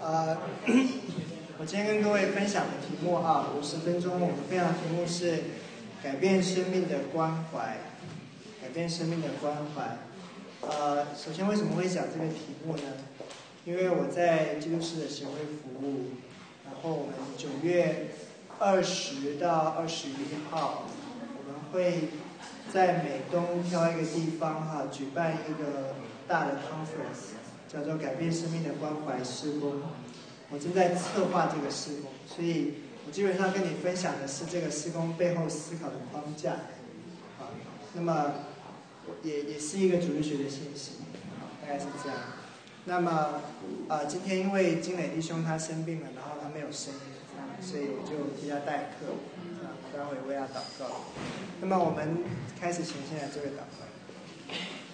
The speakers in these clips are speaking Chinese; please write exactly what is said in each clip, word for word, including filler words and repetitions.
呃，我今天跟各位分享的题目啊，五十分钟我们分享的题目是改变生命的关怀，改变生命的关怀。呃，首先为什么会讲这个题目呢？因为我在基督士的协会服务，然后我们九月二十到二十一号，我们会在美东挑一个地方哈、啊，举办一个大的 conference， 叫做改变生命的关怀事工。我正在策划这个事工，所以我基本上跟你分享的是这个事工背后思考的框架。好，那么也也是一个主日学的信息，好，大概是这样。那么呃，今天因为金磊弟兄他生病了，然后他没有声音，所以我就替他代课，啊，待会为他祷告。那么我们开始前现在这个祷告。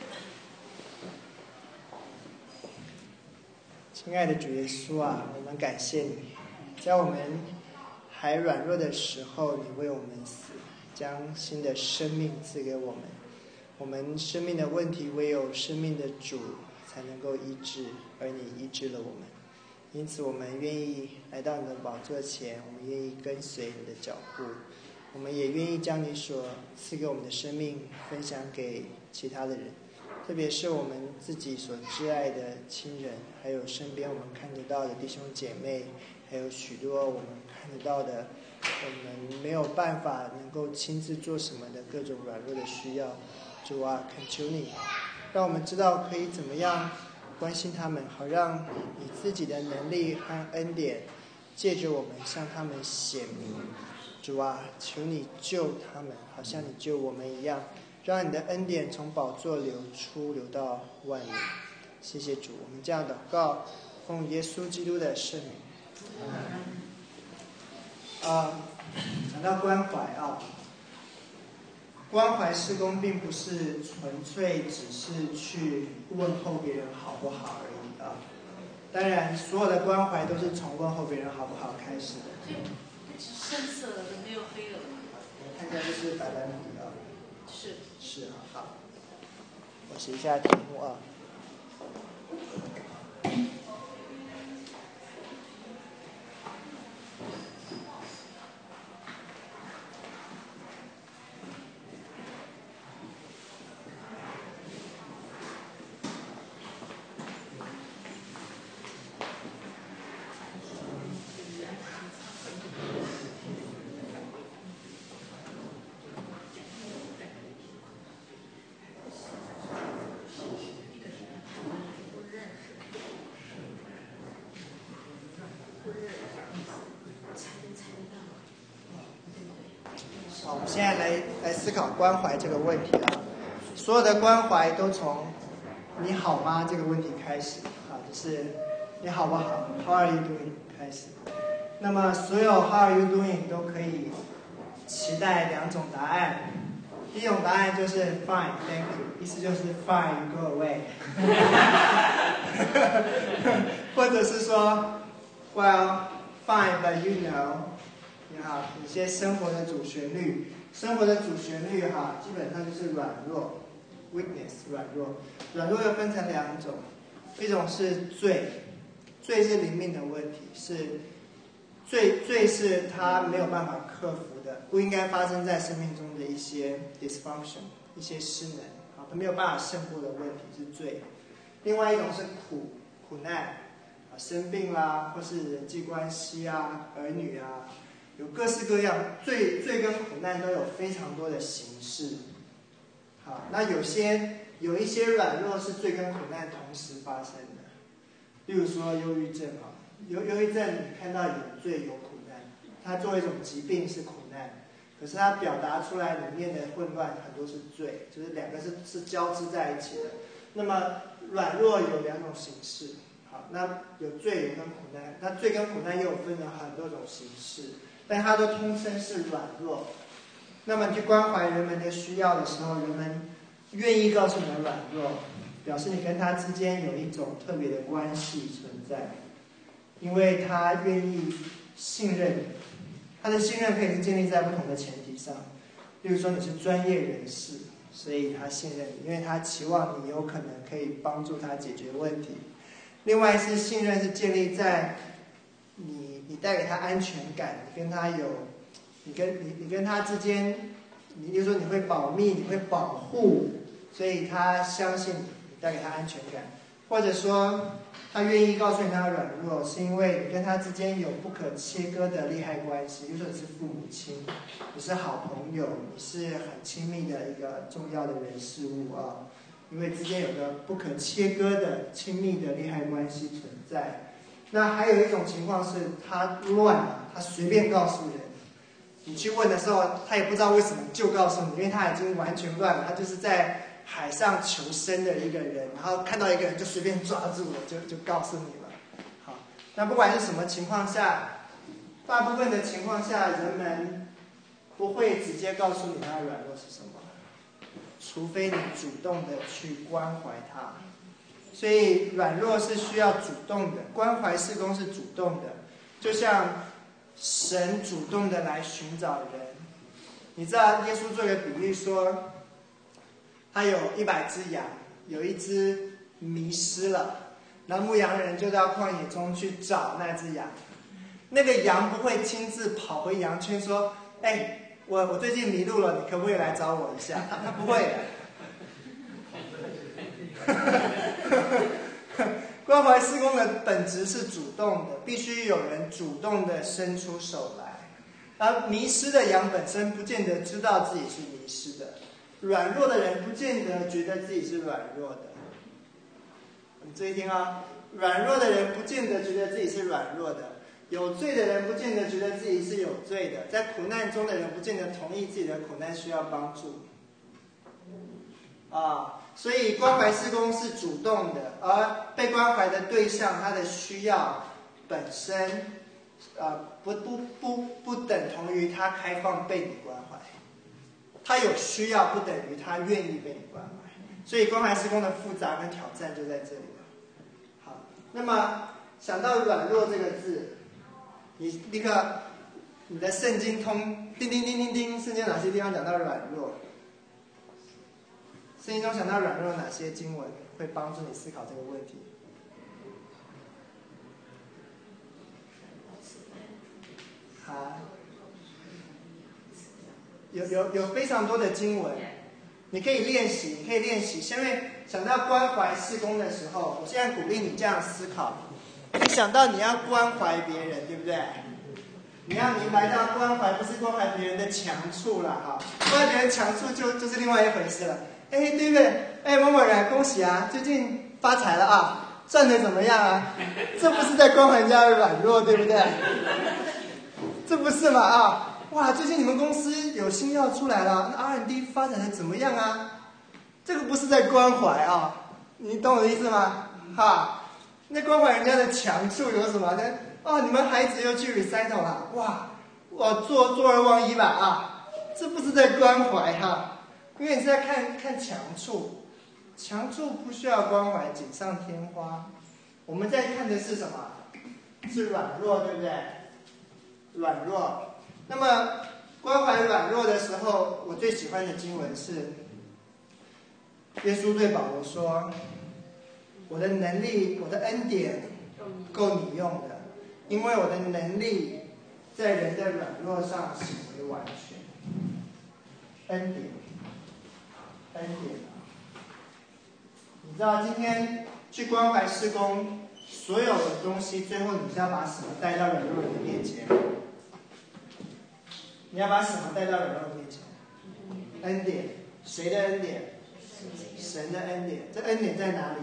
亲爱的主耶稣啊，我们感谢你，在我们还软弱的时候，你为我们死，将新的生命赐给我们。我们生命的问题，唯有生命的主才能够医治，而你医治了我们。因此，我们愿意来到你的宝座前，我们愿意跟随你的脚步，我们也愿意将你所赐给我们的生命分享给其他的人。特别是我们自己所挚爱的亲人，还有身边我们看得到的弟兄姐妹，还有许多我们看得到的我们没有办法能够亲自做什么的各种软弱的需要。主啊，恳求你让我们知道可以怎么样关心他们，好让你自己的能力和恩典借着我们向他们显明。主啊，求你救他们，好像你救我们一样，让你的恩典从宝座流出，流到万民。谢谢主，我们这样祷告，奉耶稣基督的圣名。啊，讲到关怀啊，关怀事工并不是纯粹只是去问候别人好不好而已啊。当然，所有的关怀都是从问候别人好不好开始的。 深色的没有黑的。 看起来就是白板笔啊。 是是啊，好，我写一下题目啊。好，我们现在来来思考关怀这个问题啊。所有的关怀都从“你好吗”这个问题开始啊，就是你好不好 ，How are you doing 开始。那么所有 How are you doing 都可以期待两种答案。第一种答案就是 Fine, thank you， 意思就是 Fine, you go away 。或者是说 Well, fine, but you know。好，有些生活的主旋律，生活的主旋律哈，基本上就是软弱 ，weakness 软弱，软弱又分成两种，一种是罪，罪是灵命的问题，是罪罪是他没有办法克服的，不应该发生在生命中的一些 dysfunction， 一些失能，好，他没有办法胜过的问题是罪。另外一种是苦苦难，啊，生病啦，或是人际关系啊，儿女啊。有各式各样，罪罪跟苦难都有非常多的形式。好，那有些有一些软弱是罪跟苦难同时发生的，例如说忧郁症啊，忧忧郁症你看到有罪有苦难，它作为一种疾病是苦难，可是它表达出来里面的混乱很多是罪，就是两个是是交织在一起的。那么软弱有两种形式，好，那有罪有跟苦难，那罪跟苦难又有分了很多种形式。但它都通称是软弱。那么你去关怀人们的需要的时候，人们愿意告诉你的软弱，表示你跟他之间有一种特别的关系存在，因为他愿意信任你。他的信任可以是建立在不同的前提上，例如说你是专业人士，所以他信任你，因为他期望你有可能可以帮助他解决问题。 另外是信任是建立在你你带给他安全感，你跟他有，你跟你你跟他之间，你比如说你会保密，你会保护，所以他相信你，你带给他安全感，或者说他愿意告诉你他的软弱，是因为你跟他之间有不可切割的利害关系，比如说你是父母亲，你是好朋友，你是很亲密的一个重要的人事物啊，因为之间有个不可切割的亲密的利害关系存在。那还有一种情况是他乱了，他随便告诉人，你去问的时候，他也不知道为什么就告诉你，因为他已经完全乱了，他就是在海上求生的一个人，然后看到一个人就随便抓住了，就就告诉你了。好，那不管是什么情况下，大部分的情况下，人们不会直接告诉你他的软弱是什么，除非你主动的去关怀他。所以软弱是需要主动的，关怀事工是主动的，就像神主动的来寻找人。你知道耶稣做个比喻说，他有一百只羊，有一只迷失了，然后牧羊人就到旷野中去找那只羊。那个羊不会亲自跑回羊圈说：“哎，我我最近迷路了，你可不可以来找我一下？”他他不会的。关怀事工的本质是主动的，必须有人主动的伸出手来。而迷失的羊本身不见得知道自己是迷失的，软弱的人不见得觉得自己是软弱的。你注意听啊，软弱的人不见得觉得自己是软弱的，有罪的人不见得觉得自己是有罪的，在苦难中的人不见得同意自己的苦难需要帮助。啊，所以关怀事工是主动的，而被关怀的对象他的需要本身，呃，不不不不等同于他开放被你关怀，他有需要不等于他愿意被你关怀，所以关怀事工的复杂跟挑战就在这里了。好，那么想到软弱这个字，你立刻你的圣经通叮叮叮叮叮，圣经哪些地方讲到软弱？圣经中想到软弱哪些经文会帮助你思考这个问题？好，有有有非常多的经文，你可以练习，你可以练习。因为想到关怀事工的时候，我现在鼓励你这样思考：你想到你要关怀别人，对不对？你要明白到关怀不是关怀别人的强处了哈，关怀别人强处就就是另外一回事了。哎，对不对？哎，某某人，恭喜啊，最近发财了啊，赚得怎么样啊？这不是在关怀人家的软弱，对不对？这不是嘛啊？哇，最近你们公司有新药出来了，那 R and D 发展的怎么样啊？这个不是在关怀啊，你懂我的意思吗？哈，那关怀人家的强处有什么呢？哦，你们孩子又去 recital 了，哇，我坐坐而忘一吧啊，这不是在关怀哈。因为你是在看看强处，强处不需要关怀，锦上添花。我们在看的是什么？是软弱，对不对？软弱。那么关怀软弱的时候，我最喜欢的经文是耶稣对保罗说：“我的能力，我的恩典够你用的，因为我的能力在人的软弱上显为完全。”恩典。恩典啊！你知道今天去关怀事工，所有的东西最后你是要把什么带到软弱人的面前？你要把什么带到软弱人的面前？恩典，谁的恩典？神的恩典。这恩典在哪里？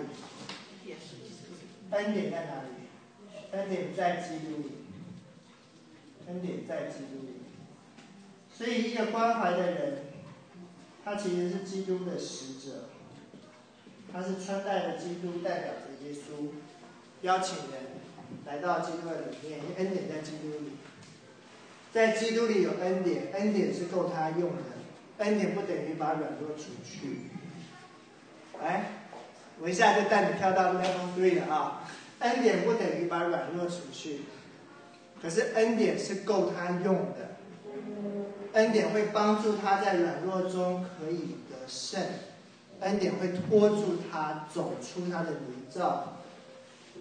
恩典在哪里？恩典在基督里。恩典在基督里。所以一个关怀的人，他其实是基督的使者，他是穿戴了基督，代表着耶稣，邀请人来到基督的里面，因为恩典在基督里，在基督里有恩典，恩典是够他用的，恩典不等于把软弱除去。来，我一下就带你跳到 level three 了啊！恩典不等于把软弱除去，可是恩典是够他用的。恩典会帮助他在软弱中可以得胜，恩典会拖住他走出他的泥沼，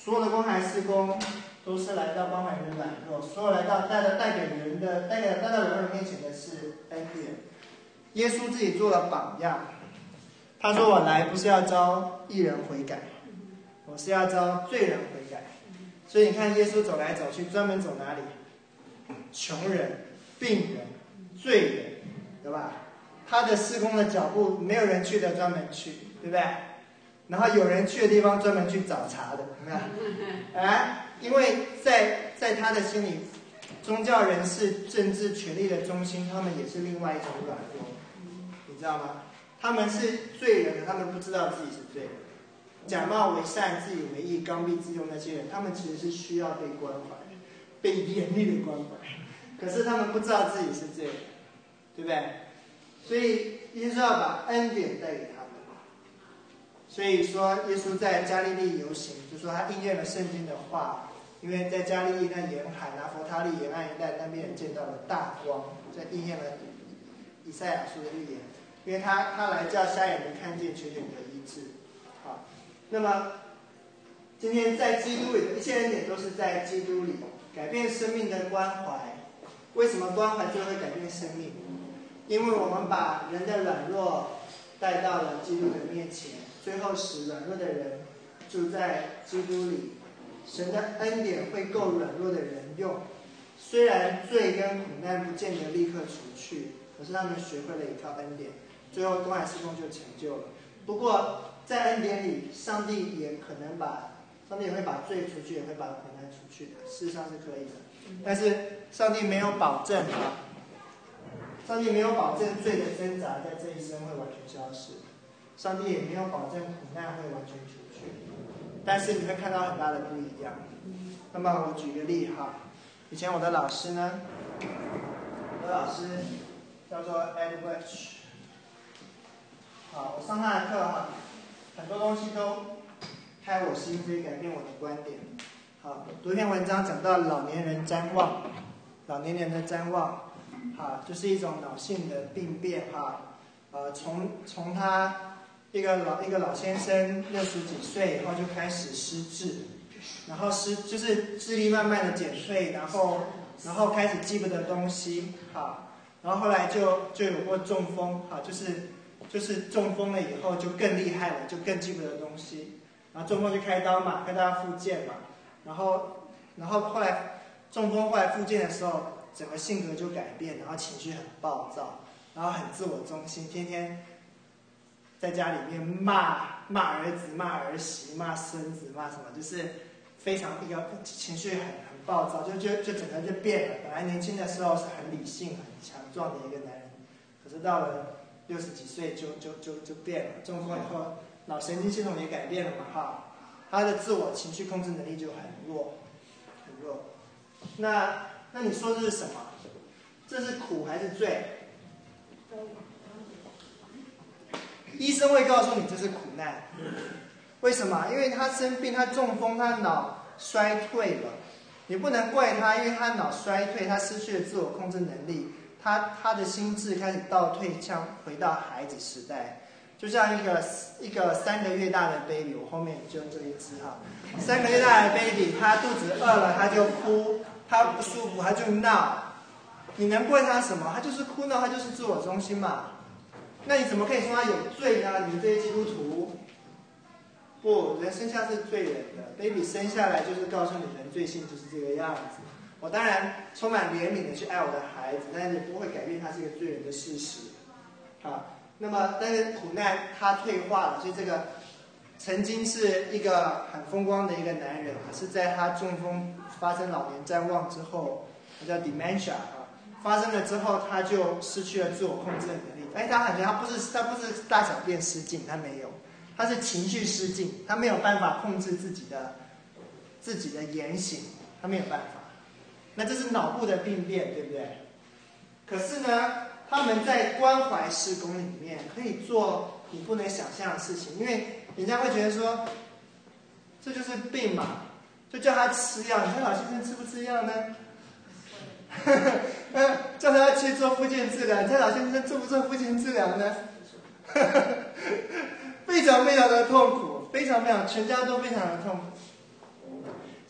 所有的关怀事工都是来到关怀人的软弱，所有来到带的带给人的带给带到人面前的是恩典。耶稣自己做了榜样，他说：“我来不是要招义人悔改，我是要招罪人悔改。”所以你看，耶稣走来走去，专门走哪里？穷人、病人、罪人，对吧？他的事工的脚步，没有人去的专门去，对不对？然后有人去的地方专门去找茬的，有没有？哎，因为在在他的心里，宗教人士、政治权力的中心，他们也是另外一种软弱，你知道吗？他们是罪人的，他们不知道自己是罪人，假冒为善、自以为义、刚愎自用那些人，他们其实是需要被关怀、被严厉的关怀，可是他们不知道自己是罪人，对不对？所以耶稣要把恩典带给他们。所以说，耶稣在加利利游行，就说他应验了圣经的话，因为在加利利那沿海拿弗他利沿岸一带那边见到了大光，这应验了以赛亚书的预言，因为他他来叫瞎眼人看见，瘸腿得医治。好，那么今天在基督里的一切恩典都是在基督里改变生命的关怀。为什么关怀就会改变生命？因为我们把人的软弱带到了基督的面前，最后使软弱的人住在基督里。神的恩典会够软弱的人用，虽然罪跟苦难不见得立刻除去，可是他们学会了依靠恩典，最后关怀事工就成就了。不过在恩典里，上帝也可能把上帝也会把罪除去，也会把苦难除去的，事实上是可以的。但是上帝没有保证啊，上帝没有保证罪的挣扎在这一生会完全消失，上帝也没有保证苦难会完全除去。但是你会看到很大的不一样。那么我举个例哈，以前我的老师呢，我的老师叫做 Ed Welch， 好，我上他的课哈，很多东西都开我心扉，改变我的观点。好，读一篇文章讲到老年人谵妄，老年人的谵妄，好，就是一种脑性的病变哈，呃，从从他。一个老一个老先生六十几岁以后就开始失智，然后失就是智力慢慢的减退，然后然后开始记不得东西，好，然后后来就就有过中风，好，就是就是中风了以后就更厉害了，就更记不得东西，然后中风就开刀嘛，开刀要复健嘛，然后然后后来中风后来复健的时候，整个性格就改变，然后情绪很暴躁，然后很自我中心，天天在家里面骂骂儿子、骂儿媳、骂孙子、骂什么，就是非常一个情绪很很暴躁，就就就整个就变了。本来年轻的时候是很理性、很强壮的一个男人，可是到了六十几岁就就就就变了。中风以后，脑神经系统也改变了嘛，哈，他的自我情绪控制能力就很弱，很弱。那那你说这是什么？这是苦还是罪？医生会告诉你这是苦难，为什么？因为他生病，他中风，他脑衰退了，你不能怪他，因为他脑衰退，他失去了自我控制能力，他他的心智开始倒退，像回到孩子时代，就像一个一个三个月大的 baby， 我后面就这一只哈，三个月大的 baby， 他肚子饿了他就哭，他不舒服他就闹，你能怪他什么？他就是哭闹，他就是自我中心嘛。那你怎么可以说他有罪呢？你们这些基督徒，不，人生下是罪人的 ，baby 生下来就是告诉你人罪性就是这个样子。我当然充满怜悯的去爱我的孩子，但是不会改变他是一个罪人的事实。好，那么但是苦难他退化了，所以这个曾经是一个很风光的一个男人，可是在他中风发生老年谵妄之后，他叫 dementia 啊，发生了之后他就失去了自我控制的能力。哎，他感觉他不是他不是大小便失禁，他没有，他是情绪失禁，他没有办法控制自己的自己的言行，他没有办法。那这是脑部的病变，对不对？可是呢，他们在关怀事工里面可以做你不能想象的事情，因为人家会觉得说，这就是病嘛，就叫他吃药。你看老先生吃不吃药呢？叫他要去做复健治疗，你猜老先生做不做复健治疗呢？非常非常的痛苦，非常非常，全家都非常的痛苦。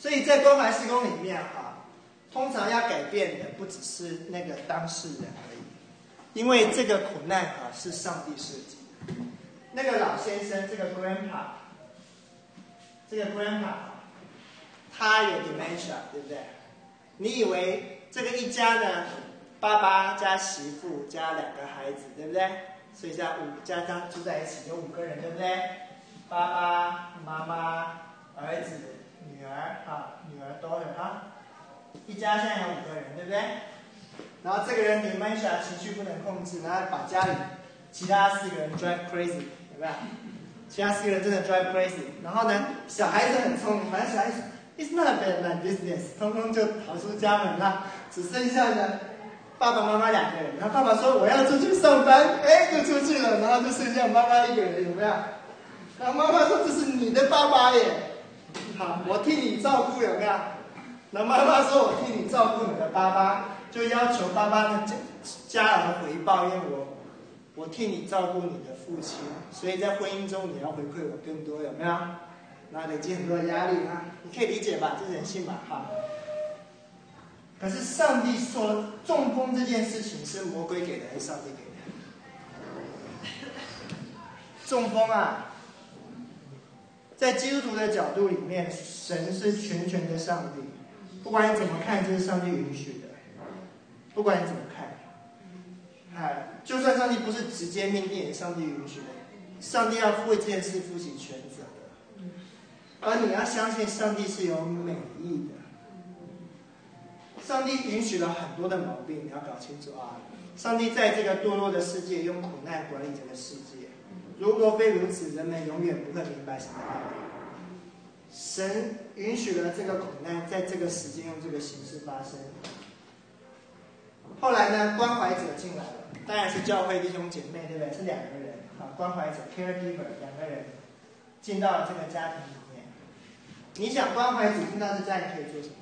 所以在关怀事工里面哈，通常要改变的不只是那个当事人而已，因为这个苦难哈是上帝设计的。那个老先生，这个 grandpa， 这个 grandpa， 他有 dementia， 对不对？你以为这个一家呢，爸爸加媳妇加两个孩子，对不对？所以加五加上住在一起有五个人，对不对？爸爸妈妈、儿子、女儿啊，女儿都有啊，一家现在有五个人，对不对？然后这个人 dementia 情绪不能控制，然后把家里其他四个人 drive crazy， 有没有？其他四个人真的 drive crazy。然后呢，小孩子很聪明，反正小孩子 it's not bad like business， 通通就逃出家门了，只剩下呢爸爸妈妈两个人。然后爸爸说我要出去上班，哎，就出去了，然后就剩下妈妈一个人，有没有？然后妈妈说这是你的爸爸耶，好，我替你照顾，有没有？然后妈妈说我替你照顾你的爸爸，就要求爸爸的家家儿回报，因为我我替你照顾你的父亲，所以在婚姻中你要回馈我更多，有没有？那累积很多压力啊，你可以理解吧？这是人性嘛，哈。可是上帝说中风这件事情是魔鬼给的还是上帝给的？中风啊，在基督徒的角度里面，神是全权的上帝，不管你怎么看，这是上帝允许的。不管你怎么看，哎，就算上帝不是直接命令，也是上帝允许的。上帝要为这件事负起全责的，而你要相信上帝是有美意的。上帝允许了很多的毛病，你要搞清楚啊！上帝在这个堕落的世界用苦难管理这个世界，如若非如此，人们永远不会明白神的爱。神允许了这个苦难在这个时间用这个形式发生。后来呢，关怀者进来了，当然是教会弟兄姐妹，对不对？是两个人啊，关怀者 caregiver 两个人进到了这个家庭里面。你想关怀者进到这家里可以做什么？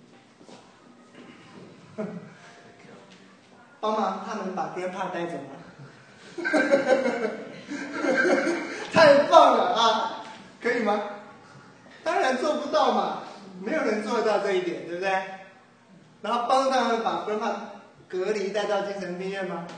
帮忙他们把 grandpa 带走吗？太棒了啊！可以吗？当然做不到嘛，没有人做得到这一点，对不对？然后帮他们把 grandpa 隔离带到精神病院吗？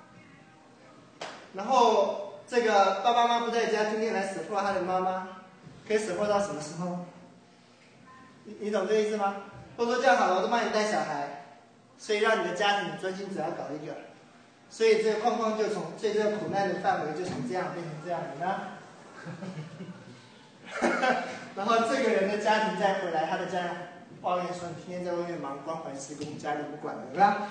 然后这个爸爸妈妈不在家，天天来 support 他的妈妈，可以 support 到什么时候？你你懂这意思吗？或者说这样好了，我都帮你带小孩，所以让你的家庭的专心只要搞一个，所以这个框框就从，所以这个苦难的范围就从这样变成这样的呢。然后这个人的家庭再回来，他的家人抱怨说：“你天天在外面忙关怀施工，家里不管了，对吧？”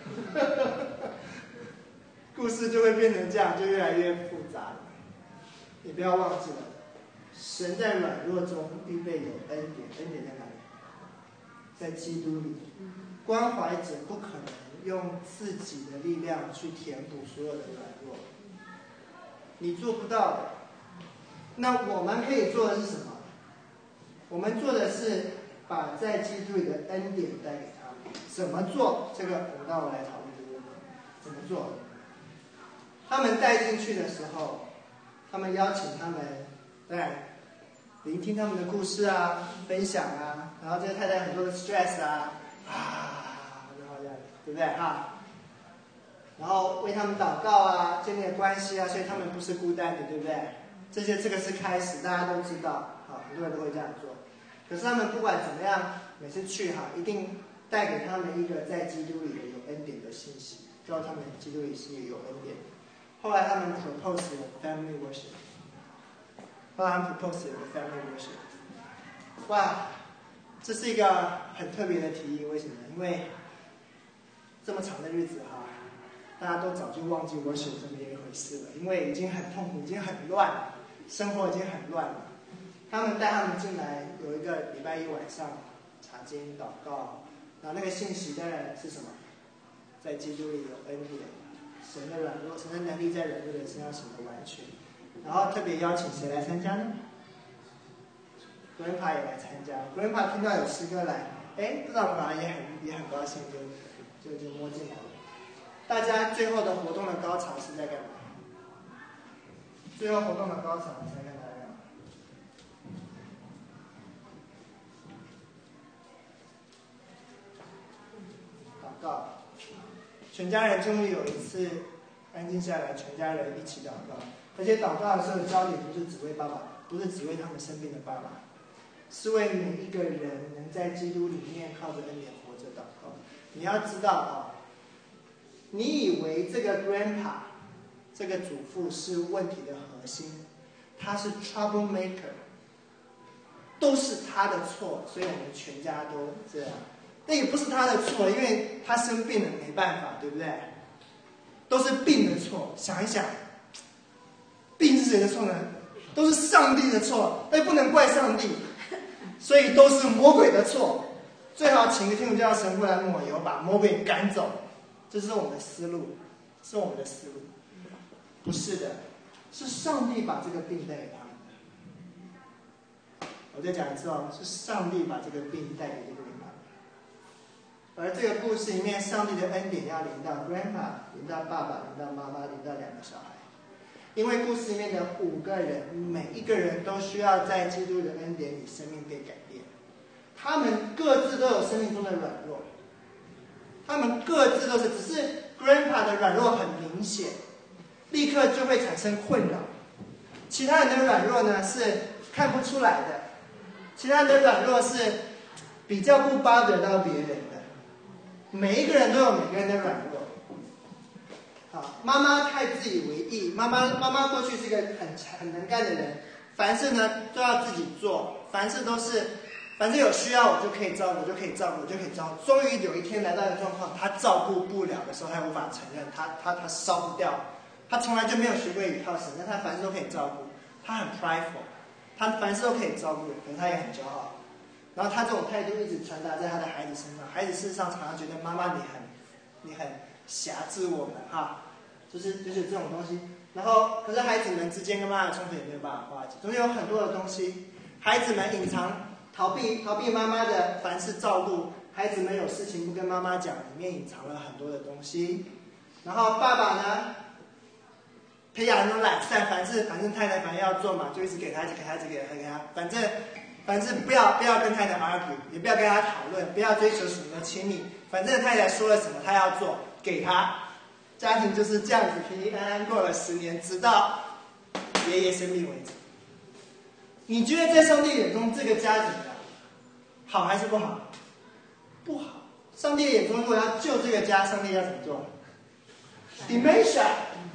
故事就会变成这样，就越来越复杂了。你不要忘记了，神在软弱中预备有恩典，恩典在哪里？在基督里。关怀者不可能用自己的力量去填补所有的软弱，你做不到的。那我们可以做的是什么？我们做的是把在基督里的恩典带给他们。怎么做？这个我们待会来讨论这个问题。怎么做？他们带进去的时候，他们邀请他们，当然聆听他们的故事啊，分享啊，然后这个太太很多的 stress 啊，啊，然后这样，对不对哈？然后为他们祷告啊，建立关系啊，所以他们不是孤单的，对不对？这些这个是开始，大家都知道，好，很多人都会这样做。可是他们不管怎么样，每次去哈，一定带给他们一个在基督里的有恩典的信息，告诉他们基督里是有恩典。后来他们 propose 了 family worship， 后来他们 propose 了 family worship。哇，这是一个很特别的提议，为什么？因为这么长的日子哈，大家都早就忘记 worship 这么一回事了，因为已经很痛苦，已经很乱了，生活已经很乱了。他们带他们进来，有一个礼拜一晚上查经祷告，然后那个信息当然是什么？在基督里有恩典，神的软弱，神的能力在软弱的身上显得完全。然后特别邀请谁来参加呢 ？Grandpa 也来参加。Grandpa 听到有诗歌来，哎，不知道干嘛也很也很高兴，就就就摸进来了。大家最后的活动的高潮是在干嘛？最后活动的高潮是在干嘛？ 告。全家人终于有一次安静下来，全家人一起祷告。而且祷告的时候，焦点不是只为爸爸，不是只为他们生病的爸爸，是为每一个人能在基督里面靠着恩典活着祷告。你要知道啊，你以为这个 grandpa 这个祖父是问题的核心，他是 trouble maker， 都是他的错，所以我们全家都这样。那也不是他的错，因为他生病了没办法，对不对？都是病的错。想一想，病是谁的错呢？都是上帝的错，但不能怪上帝，所以都是魔鬼的错。最好请个天主教神父来抹油，把魔鬼赶走。这是我们的思路，是我们的思路。不是的，是上帝把这个病带给他们的。我再讲一次哦，是上帝把这个病带给这个人。而这个故事里面，上帝的恩典要临到 grandpa， 临到爸爸，临到妈妈，临到两个小孩。因为故事里面的五个人，每一个人都需要在基督的恩典里，生命被改变。他们各自都有生命中的软弱，他们各自都是，只是 grandpa 的软弱很明显，立刻就会产生困扰。其他人的软弱呢是看不出来的，其他人的软弱是比较不巴得到别人的。每一个人都有每个人的软弱。好，妈妈太自以为意，妈妈妈妈过去是一个很很能干的人，凡事呢都要自己做，凡事都是，反正有需要我就可以照顾，就可以照顾，就可以照顾。终于有一天来到的状况，他照顾不了的时候，他无法承认，他他他烧不掉，他从来就没有学会倚靠神，但他凡事都可以照顾，他很 prideful， 他凡事都可以照顾，可是他也很骄傲。然后他这种态度一直传达在他的孩子身上，孩子事实上常常觉得妈妈你很你很辖制我们哈，就是就是这种东西。然后可是孩子们之间跟妈妈的冲突也没有办法化解，总有很多的东西，孩子们隐藏逃避逃避妈妈的凡事照顾，孩子们有事情不跟妈妈讲，里面隐藏了很多的东西。然后爸爸呢，培养那种懒散，凡事反正太太反正要做嘛，就一直给他，一直给他，一直给他，给他，反正。反正不要不要跟太太 argue， 也不要跟他讨论，不要追求什么亲密。反正太太说了什么，他要做，给他。家庭就是这样子平平安安过了十年，直到爷爷生病为止。你觉得在上帝眼中这个家庭啊，好还是不好？不好。上帝眼中如果要救这个家，上帝要怎么做 ？Dementia。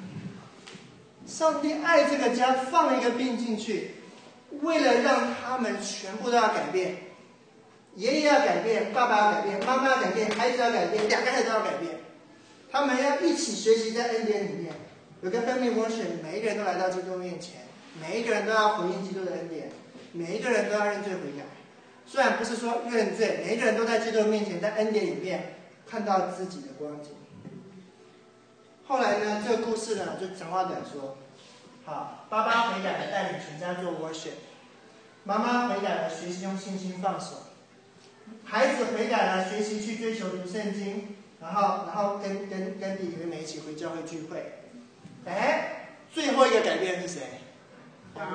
上帝爱这个家，放了一个病进去。为了让他们全部都要改变，爷爷要改变，爸爸要改变，妈妈要改变，孩子要改变，两个孩子都要改变，他们要一起学习在恩典里面。有个 family worship， 每一个人都来到基督面前，每一个人都要回应基督的恩典，每一个人都要认罪悔改。虽然不是说认罪，每一个人都在基督面前，在恩典里面看到自己的光景。后来呢，这个故事呢，就长话短说。好，爸爸悔改了，带领全家做 worship； 妈妈悔改了，学习用信心放手；孩子悔改了，学习去追求读圣经，然后然后跟跟跟弟弟妹妹一起回教会聚会。哎，最后一个改变是谁？grandpa。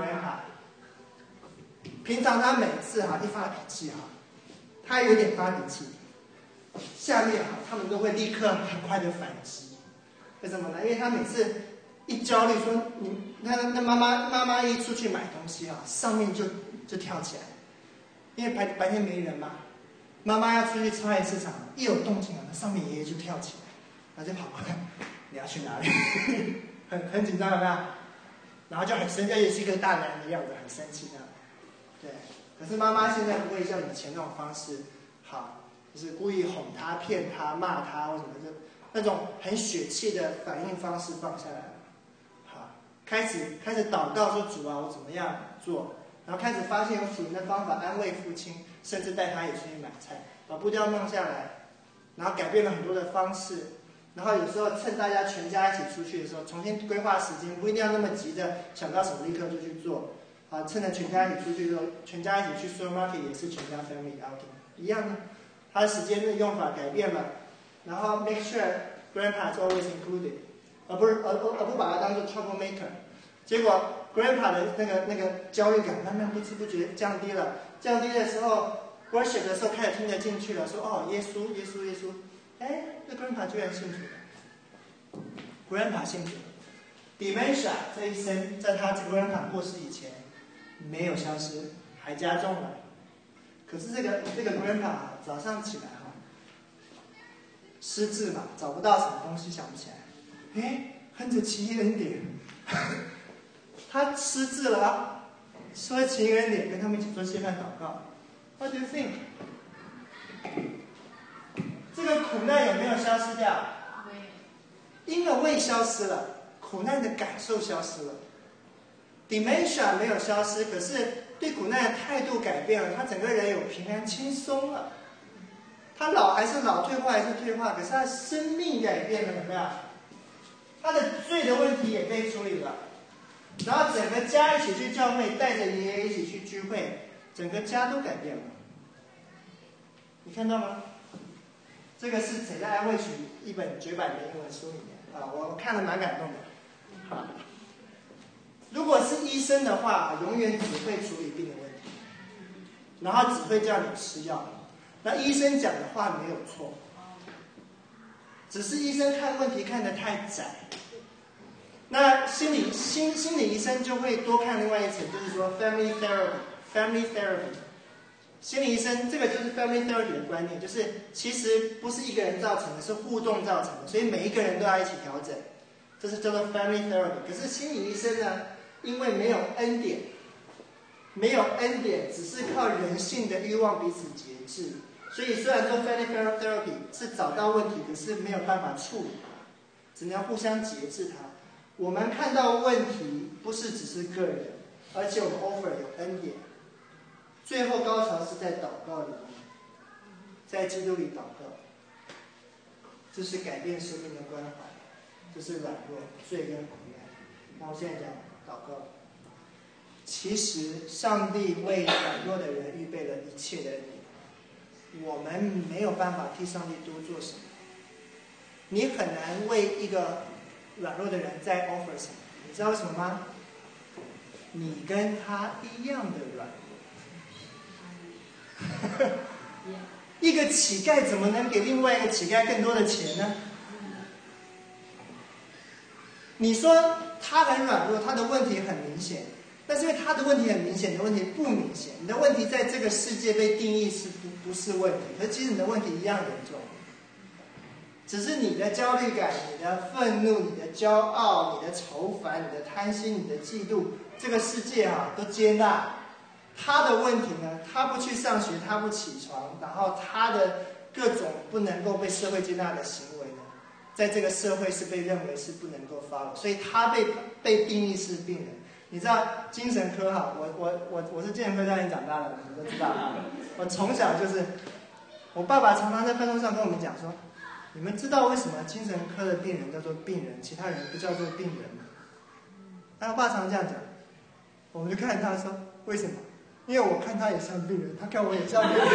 平常他每次哈一发脾气哈，他有点发脾气，下面哈他们都会立刻很快的反击。为什么呢？因为他每次一焦虑说你。那那妈妈妈妈一出去买东西啊，上面就就跳起来，因为白白天没人嘛。妈妈要出去超级市场，一有动静啊，那上面爷爷就跳起来，然后就跑过来，你要去哪里？很很紧张有没有？然后就很生气，也是一个大男人的样子，很生气这样。对，可是妈妈现在不会像以前那种方式，好，就是故意哄他、骗他、骂他或什么的，那种很血气的反应方式放下来了。开始开始祷告说主啊，我怎么样做？然后开始发现有属灵的方法安慰父亲，甚至带他也出去买菜，把步调慢下来，然后改变了很多的方式。然后有时候趁大家全家一起出去的时候，重新规划时间，不一定要那么急的想到什么立刻就去做。啊，趁着全家一起出去的时候，全家一起去 supermarket 也是全家 family outing 一样的，他的时间的用法改变了，然后 make sure grandpa is always included。而不是而而而不把它当做 trouble maker， 结果 grandpa 的那个那个焦虑感慢慢不知不觉降低了，降低的时候 worship 的时候开始听得进去了，说哦耶稣耶稣耶稣， 哎，这 grandpa 居然信主了 ，grandpa 信主了。dementia 这一生，在他这个 grandpa 过世以前没有消失，还加重了。可是这个这个 grandpa 早上起来哈，失智嘛，找不到什么东西，想不起来。哎，哼着奇异恩典，他失智了啊，说奇异恩典，跟他们一起做谢饭祷告。What do you think？ 这个苦难有没有消失掉？ 没有。 因为胃消失了，苦难的感受消失了。dementia 没有消失，可是对苦难的态度改变了，他整个人有平安轻松了。他老还是老，退化还是退化，可是他的生命改变了，有没有？他的罪的问题也被处理了。然后整个家一起去教会，带着爷爷一起去聚会，整个家都改变了。你看到吗？这个是谁在安慰曲一本绝版的英文书里面啊，我我看了蛮感动的。好，如果是医生的话，永远只会处理病的问题，然后只会叫你吃药。那医生讲的话没有错，只是医生看问题看得太窄。那心理心心理医生就会多看另外一层，就是说 family therapy，family therapy。心理医生这个就是 family therapy 的观念，就是其实不是一个人造成的，是互动造成的，所以每一个人都要一起调整，这是叫做 family therapy。可是心理医生呢，因为没有恩典，没有恩典，只是靠人性的欲望彼此节制，所以虽然说 family therapy 是找到问题，可是没有办法处理，只能互相节制它。我们看到问题不是只是个人，而且我们 offer 有恩典。最后高潮是在祷告里面，在基督里祷告，这是改变生命的关怀，这是软弱、罪跟苦难。那我现在讲祷告。其实上帝为软弱的人预备了一切的恩典，我们没有办法替上帝多做什么。你很难为一个软弱的人再 offer 什么，你知道为什么吗？你跟他一样的软弱。一个乞丐怎么能给另外一个乞丐更多的钱呢？你说他很软弱，他的问题很明显，但是因为他的问题很明显，你的问题不明显。你的问题在这个世界被定义是不不是问题，可是其实你的问题一样严重，只是你的焦虑感、你的愤怒、你的骄傲、你的愁烦、你的贪心、你的嫉妒，这个世界啊都接纳。他的问题呢？他不去上学，他不起床，然后他的各种不能够被社会接纳的行为呢，在这个社会是被认为是不能够 follow， 所以他被被定义是病人。你知道精神科哈，我我我我是精神科家庭长大的，你们都知道啊。我从小就是，我爸爸常常在饭桌上跟我们讲说，你们知道为什么精神科的病人叫做病人，其他人不叫做病人吗？他爸常这样讲，我们就看他说为什么？因为我看他也像病人，他看我也像病人。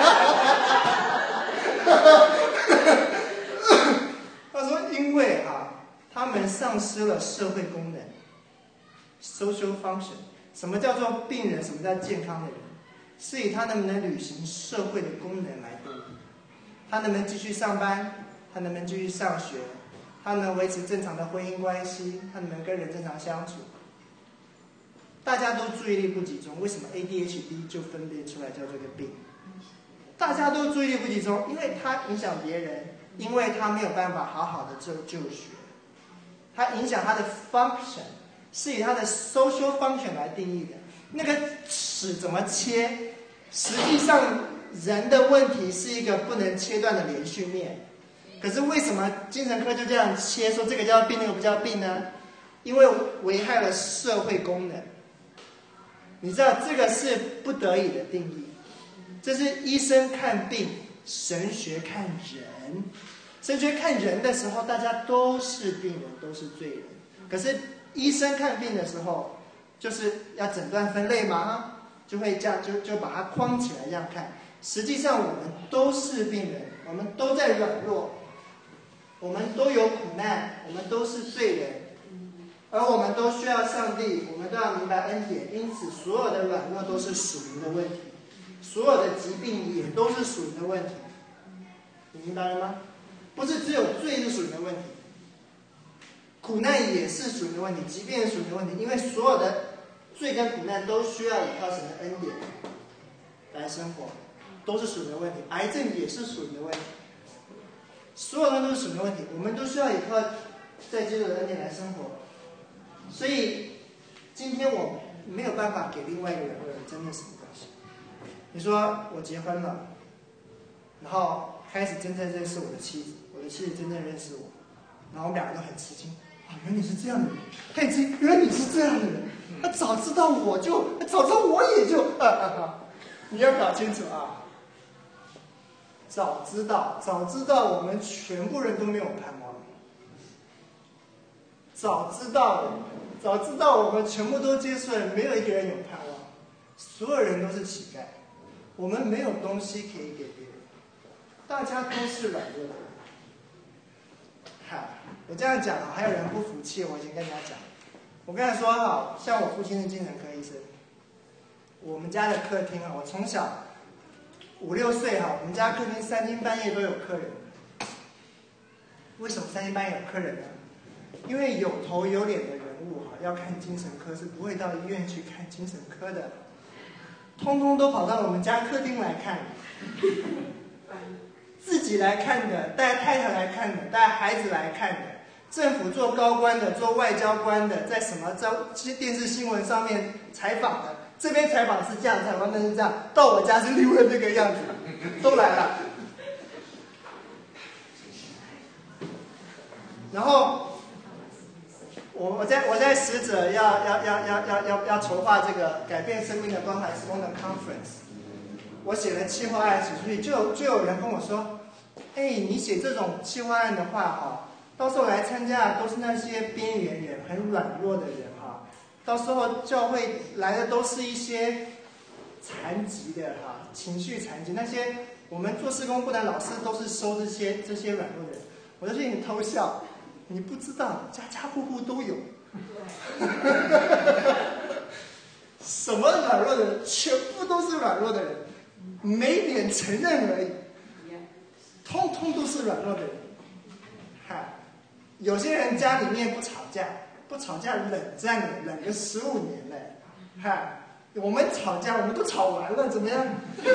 他说：“因为啊，他们丧失了社会功能 （social function）。什么叫做病人？什么叫健康的人？是以他能不能履行社会的功能来定义。他能不能继续上班？他能不能继续上学？他能维持正常的婚姻关系？他能不能跟人正常相处？”大家都注意力不集中，为什么 A D H D 就分辨出来叫这个病？大家都注意力不集中，因为它影响别人，因为他没有办法好好的就就学，它影响他的 function， 是以他的 social function 来定义的。那个齿怎么切？实际上人的问题是一个不能切断的连续面，可是为什么精神科就这样切，说这个叫病，那个不叫病呢？因为危害了社会功能。你知道这个是不得已的定义，这是医生看病，神学看人。神学看人的时候，大家都是病人，都是罪人。可是医生看病的时候，就是要诊断分类嘛，就会这样，就就把它框起来这样看。实际上我们都是病人，我们都在软弱，我们都有苦难，我们都是罪人。而我们都需要上帝，我们都要明白恩典，因此所有的软弱都是属灵的问题，所有的疾病也都是属灵的问题，你明白了吗？ 不是只有罪是属灵的问题，苦难也是属灵的问题，疾病是属灵的问题，因为所有的罪跟苦难都需要依靠神的恩典来生活，都是属灵的问题。癌症也是属灵的问题，所有人都是属灵的问题，我们都需要依靠在基督的恩典来生活。所以今天我没有办法给另外一个人问真的什么东西。你说我结婚了，然后开始真正认识我的妻子，我的妻子真正认识我，然后我们两个都很吃惊啊，原来你是这样的人，他已经原来你是这样的人，他早知道我就早知道我也就啊啊啊！你要搞清楚啊，早知道早知道我们全部人都没有盼望，早知道早知道我们全部都接受了，没有一个人有盼望，所有人都是乞丐，我们没有东西可以给别人，大家都是软弱的。嗨，我这样讲啊，还有人不服气，我已经跟人家讲，我跟他说哈，像我父亲是精神科医生，我们家的客厅啊，我从小五六岁哈，我们家客厅三更半夜都有客人。为什么三更半夜有客人呢？因为有头有脸的人物哈，要看精神科是不会到医院去看精神科的，通通都跑到我们家客厅来看，自己来看的，带太太来看的，带孩子来看的，政府做高官的，做外交官的，在什么在电视新闻上面采访的，这边采访是这样，采访那是这样，到我家是另外这个样子，都来了。然后我我在我在使者要要要要要要要筹划这个改变生命的关怀施工的 conference， 我写了企划案写出去，就有就有人跟我说，哎，你写这种企划案的话哈，到时候来参加的都是那些边缘人，很软弱的人哈，到时候教会来的都是一些残疾的哈，情绪残疾，那些我们做施工部的老师都是收这些这些软弱的人，我就对你偷笑。你不知道，家家户户都有。什么软弱的人？全部都是软弱的人，没脸承认而已。通通都是软弱的人。嗨，有些人家里面不吵架，不吵架冷战了，冷个十五年嘞。嗨，我们吵架，我们都吵完了，怎么样？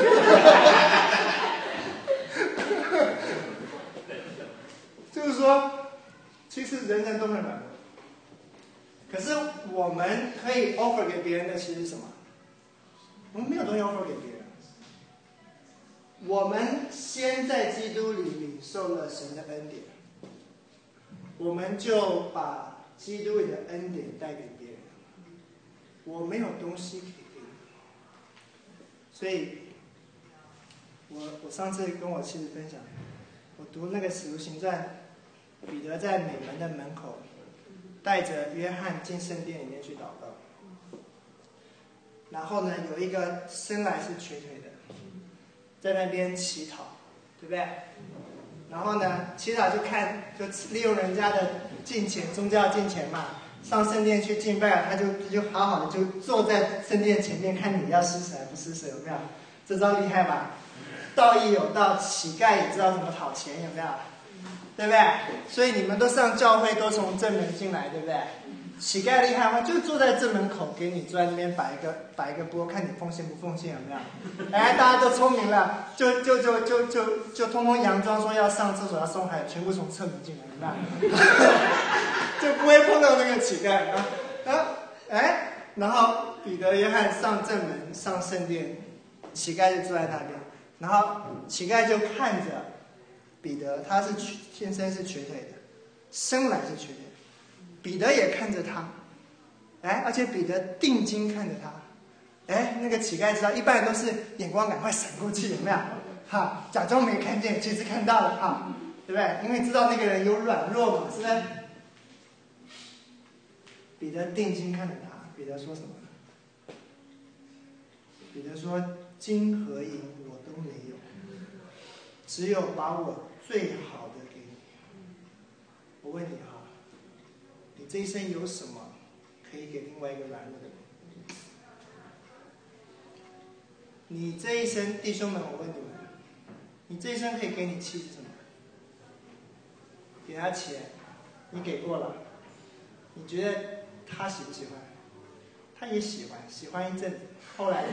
就是说。其实人人都很软弱，可是我们可以 offer 给别人的其实是什么？我们没有东西 offer 给别人。我们先在基督里领受了神的恩典，我们就把基督里的恩典带给别人。我没有东西可以给你，所以我我上次跟我妻子分享，我读那个《使徒行传》。彼得在美门的门口，带着约翰进圣殿里面去祷告。然后呢，有一个生来是瘸腿的，在那边乞讨，对不对？然后呢，乞讨就看，就利用人家的敬钱，宗教敬钱嘛，上圣殿去敬拜，他就就好好的就坐在圣殿前面，看你要施舍还不施舍，有没有？这招厉害吧？道义有道，乞丐也知道怎么讨钱，有没有？对不对？所以你们都上教会，都从正门进来，对不对？乞丐厉害吗？就坐在正门口，给你坐在那边摆一个摆一个钵，看你奉献不奉献，有没有？哎，大家都聪明了，就就就就就就通通佯装说要上厕所要送海，全部从侧门进来，有没有？就不会碰到那个乞丐啊啊！哎，然后彼得、约翰上正门上圣殿，乞丐就坐在那边，然后乞丐就看着。彼得他是天生是瘸腿的，生来是瘸腿的。彼得也看着他，哎，而且彼得定睛看着他，哎，那个乞丐知道，一般人都是眼光赶快闪过去，有没有？哈，假装没看见，其实看到了，哈，对不对？因为知道那个人有软弱嘛，是不是？彼得定睛看着他，彼得说什么？彼得说：“金和银我都没有，只有把我最好的给你。我问你哈，你这一生有什么可以给另外一个软弱的人？你这一生，弟兄们，我问你们，你这一生可以给你妻子什么？ 给他钱，你给过了，你觉得他喜不喜欢？他也喜欢，喜欢一阵子，后来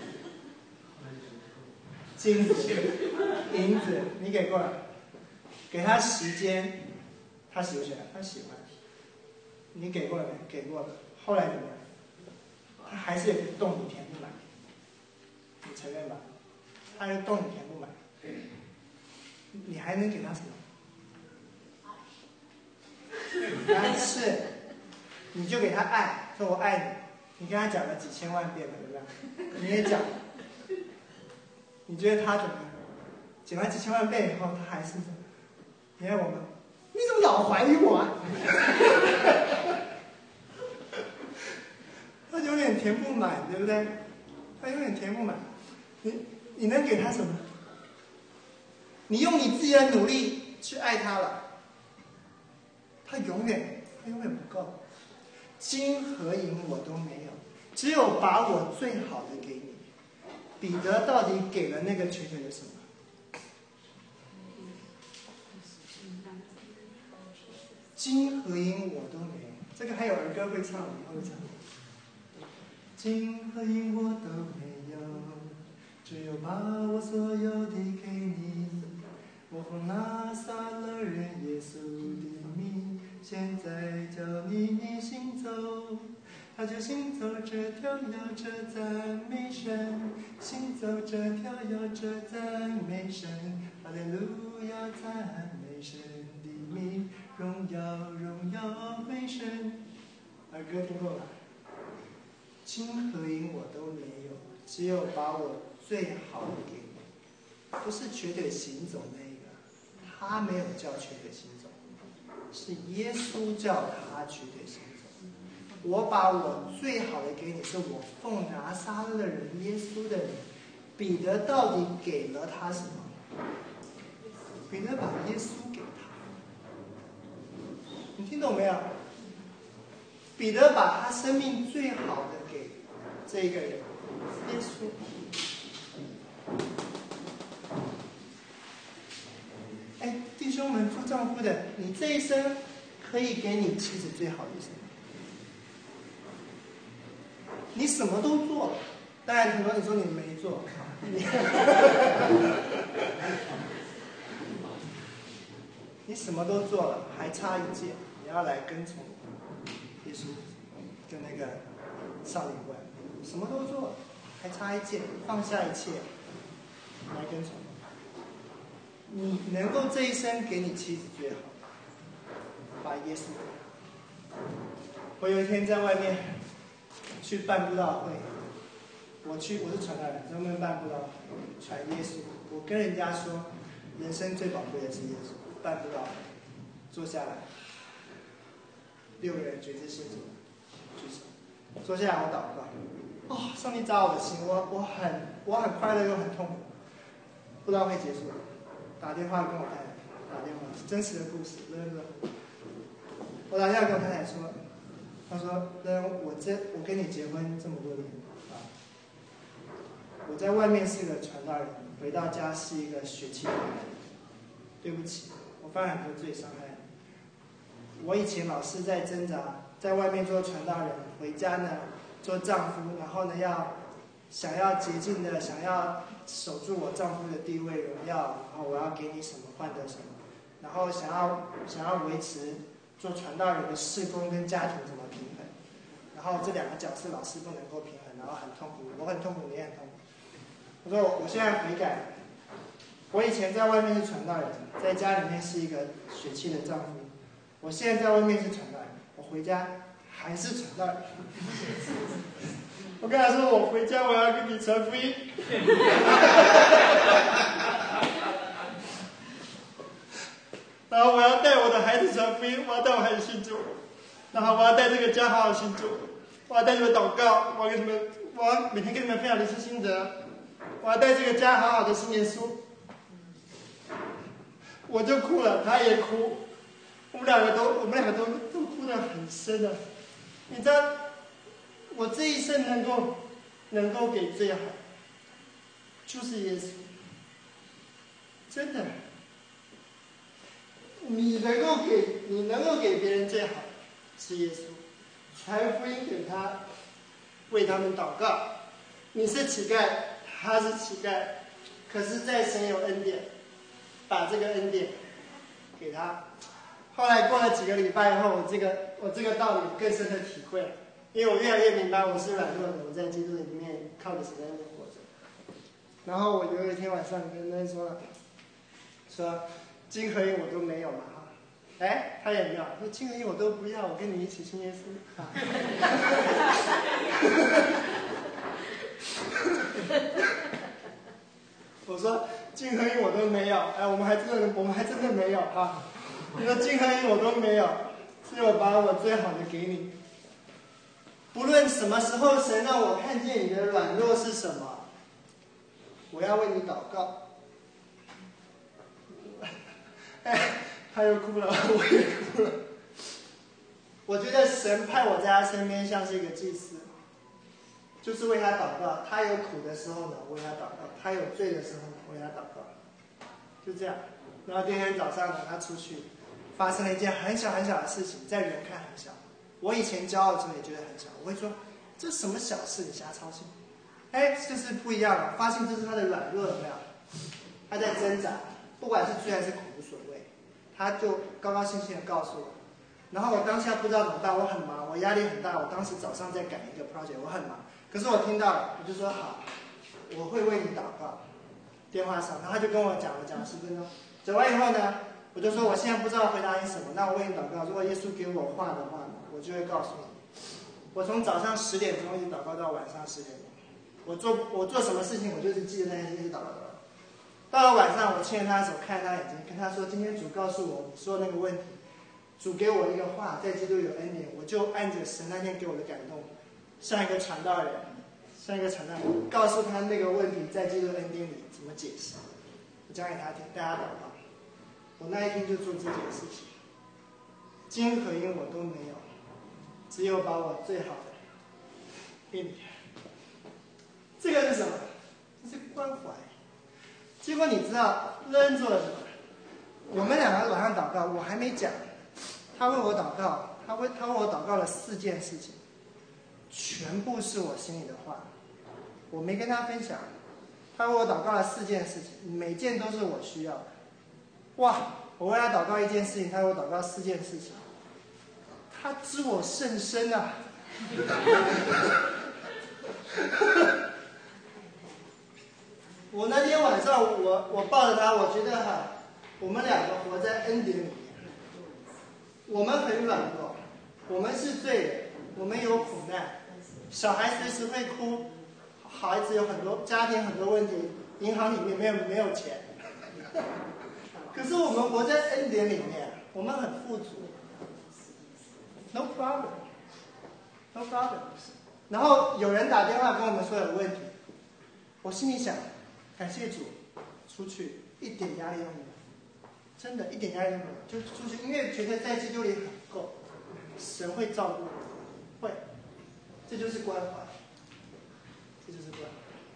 金子、银子你给过了，给他时间，他喜不喜欢？他喜欢。你给过了没？给过了。后来怎么样？他还是有个洞你填不满，你承认吧？他有个洞你填不满，你还能给他什么？但是你就给他爱，说我爱你，你跟他讲了几千万遍了，对不对？你也讲，你觉得他怎么样？讲了几千万遍以后，他还是你爱我吗？你怎么老怀疑我啊？他永远填不满，对不对？他永远填不满。你你能给他什么？你用你自己的努力去爱他了，他永远他永远不够。金和银我都没有，只有把我最好的给你。彼得到底给了那个瘸腿的什么？金和银我都没有。这个还有儿歌会唱，以后会唱。金和银我都没有，只有把我所有的给你。我奉拿撒勒人耶稣的名，现在叫你行走。他就行走着，跳跃着，赞美神；行走着，跳跃着，赞美神。哈利路亚，赞美神的名，荣耀荣耀美神。儿歌听过吗？金和银我都没有，只有把我最好的给你。不是瘸腿行走那个，他没有叫瘸腿行走，是耶稣叫他瘸腿行走。我把我最好的给你，是我奉拿撒勒人耶稣的名。彼得到底给了他什么？彼得把耶稣给他，你听懂没有？彼得把他生命最好的给这个人，耶稣。哎，弟兄们，做丈夫的，你这一生可以给你妻子最好的什么？你什么都做了，当然很多人说你没做，你什么都做了，还差一件，你要来跟从耶稣，跟那个少年官，什么都做了，还差一件，放下一切，来跟从。你能够这一生给你妻子最好，把耶稣给。我有一天在外面去办布道会，我去我是传道人，在外面办布道会，传耶稣。我跟人家说，人生最宝贵的是耶稣。办布道会，坐下来，六个人觉知信主，举手。坐下来，我祷告。哦，上帝扎我的心，我我很我很快乐又很痛苦。布道会结束了。打电话跟我太太打电话，真实的故事，乐乐。我打电话跟我太太说，她说：“乐，我这我跟你结婚这么多年啊，我在外面是个传道人，回到家是一个血气的人。对不起，我犯很多罪伤害你。我以前老是在挣扎，在外面做传道人，回家呢做丈夫，然后呢要想要洁净的，想要。”守住我丈夫的地位荣耀，然后我要给你什么换得什么，然后想要想要维持做传道人的事工跟家庭怎么平衡，然后这两个角色老是不能够平衡，然后很痛苦，我很痛苦，你也很痛苦。我说我现在悔改，我以前在外面是传道人，在家里面是一个血气的丈夫，我现在在外面是传道人，我回家还是传道人。我跟他说，我回家我要跟你传福音。然后我要带我的孩子传福音，我要带我孩子信主，然后我要带这个家好好信主，我要带你们祷告，我要跟你们，我要每天跟你们分享灵修心得，我要带这个家好好的信耶稣。我就哭了，他也哭，我们两个都，我们两个都都哭得很深的，你知道。我这一生能够能够给最好，就是耶稣。真的， 你能够给你能够给别人最好是耶稣，传福音给他，为他们祷告。你是乞丐，他是乞丐，可是在神有恩典，把这个恩典给他。后来过了几个礼拜后，我这个我这个道理更深的体会了，因为我越来越明白我是软弱的，我在基督里面靠着神在那活着。然后我有一天晚上跟他说了，说金和银我都没有嘛哈，哎，他也要，说金和银我都不要，我跟你一起信耶稣啊。我说金和银我都没有，哎，我们还真的我们还真的没有哈。你说金和银我都没有，所以我把我最好的给你。不论什么时候神让我看见你的软弱是什么，我要为你祷告。哎，他又哭了，我也哭了。我觉得神派我在他身边像是一个祭司，就是为他祷告。他有苦的时候呢，为他祷告；他有罪的时候呢，为他祷告。就这样。然后第二天早上呢，他出去，发生了一件很小很小的事情，在人看很小。我以前骄傲的时候也觉得很小，我会说这什么小事，你瞎操心。哎，这是不一样了，发现这是他的软弱，有没有？他在挣扎，不管是罪还是苦无所谓，他就高高兴兴的告诉我。然后我当下不知道怎么办，我很忙，我压力很大。我当时早上在赶一个 project， 我很忙。可是我听到了，我就说好，我会为你祷告。电话上，然后他就跟我讲了讲了十分钟。走完以后呢，我就说我现在不知道回答你什么，那我为你祷告。如果耶稣给我话的话呢，我就会告诉你。我从早上十点钟一直祷告到晚上十点钟。我做我做什么事情，我就是记得那件事，一直祷告祷告。到了晚上，我牵着他的手，看着他眼睛，跟他说：“今天主告诉我你说那个问题，主给我一个话，在基督有恩典，我就按着神那天给我的感动，像一个传道人，像一个传道人，告诉他那个问题在基督恩典里怎么解释。我讲给他听，大家祷告。我那一天就做这件事情，金和银我都没有，只有把我最好的给你。这个是什么？这是关怀。结果你知道乐恩做了什么？我们两个晚上祷告，我还没讲，他为我祷告，他为他为我祷告了四件事情，全部是我心里的话，我没跟他分享。他为我祷告了四件事情，每件都是我需要的。哇！我为他祷告一件事情，他为我祷告四件事情，他知我甚深啊！我那天晚上我，我我抱着他，我觉得哈，我们两个活在恩典里面。我们很软弱，我们是罪人，我们有苦难，小孩随时会哭，孩子有很多家庭很多问题，银行里面没有没有钱。可是我们活在恩典里面，我们很富足 ，no problem，no problem。然后有人打电话跟我们说有问题，我心里想，感谢主，出去一点压力都没有，真的一点压力都没有，就出去，因为觉得在基督里很够，神会照顾我，会，这就是关怀，这就是关怀。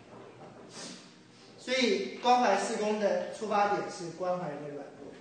所以关怀事工的出发点是关怀人的软弱，